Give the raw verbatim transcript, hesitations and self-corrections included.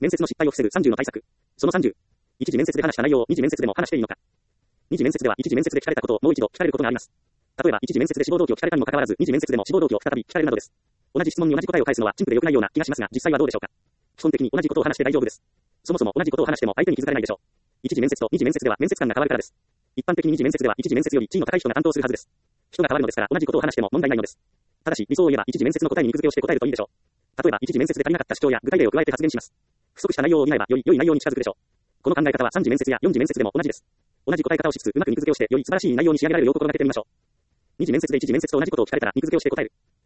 面接の失敗を防ぐさんじゅうの対策。そのさんじゅう。一次面接で話した内容を二次面接でも話していいのか。二次面接では一次面接で聞かれたことをもう一度聞かれることがあります。例えば一次面接で志望動機を聞かれたにもかかわらず二次面接でも志望動機を再び聞かれるなどです。同じ質問に同じ答えを返すのは陳腐で良くないような気がしますが、実際はどうでしょうか。基本的に同じことを話して大丈夫です。そもそも同じことを話しても相手に気づかれないでしょう。一次面接と二次面接では面接官が変わるからです。一般的に二次面接では一次面接より地位の高い人が担当するはずです。人が変わるのですから同じことを話しても問題ないのです。ただし理想を言えば一次面接の答えに肉付けをして答えるといいでしょう。例えば一次面接で足りなかった主張や具体例を加えて発言します。不足した内容を補えばより良い内容に近づくでしょう。この考え方は三次面接や四次面接でも同じです。同じ答え方をしつつうまく肉付けをしてより素晴らしい内容に仕上げられるよう心がけてみましょう。二次面接で一次面接と同じことを聞かれたら肉付けをして答える。